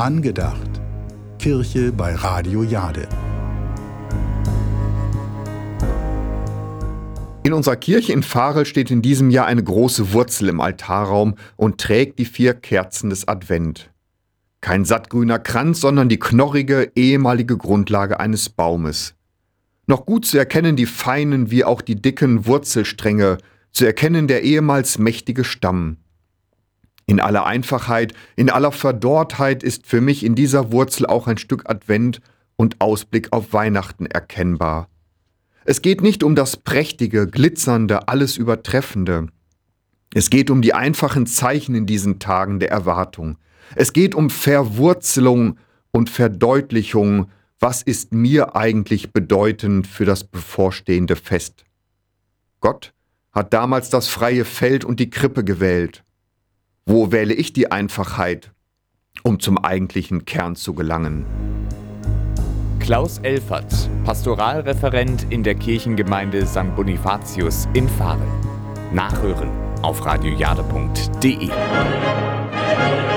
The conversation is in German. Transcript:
Angedacht. Kirche bei Radio Jade. In unserer Kirche in Varel steht in diesem Jahr eine große Wurzel im Altarraum und trägt die 4 Kerzen des Advent. Kein sattgrüner Kranz, sondern die knorrige, ehemalige Grundlage eines Baumes. Noch gut zu erkennen die feinen wie auch die dicken Wurzelstränge, zu erkennen der ehemals mächtige Stamm. In aller Einfachheit, in aller Verdorrtheit ist für mich in dieser Wurzel auch ein Stück Advent und Ausblick auf Weihnachten erkennbar. Es geht nicht um das Prächtige, Glitzernde, alles Übertreffende. Es geht um die einfachen Zeichen in diesen Tagen der Erwartung. Es geht um Verwurzelung und Verdeutlichung, was ist mir eigentlich bedeutend für das bevorstehende Fest. Gott hat damals das freie Feld und die Krippe gewählt. Wo wähle ich die Einfachheit, um zum eigentlichen Kern zu gelangen? Klaus Elfert, Pastoralreferent in der Kirchengemeinde St. Bonifatius in Varel. Nachhören auf radiojade.de.